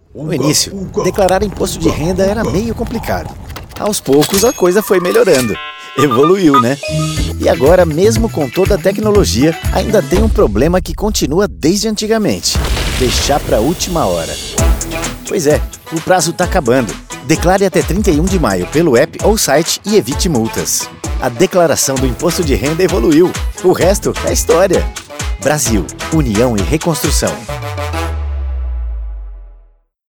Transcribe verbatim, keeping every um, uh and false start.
No início, declarar imposto de renda era meio complicado. Aos poucos, a coisa foi melhorando. Evoluiu, né? E agora, mesmo com toda a tecnologia, ainda tem um problema que continua desde antigamente: deixar para a última hora. Pois é, o prazo está acabando. Declare até trinta e um de maio pelo app ou site e evite multas. A declaração do imposto de renda evoluiu. O resto é história. Brasil, União e Reconstrução.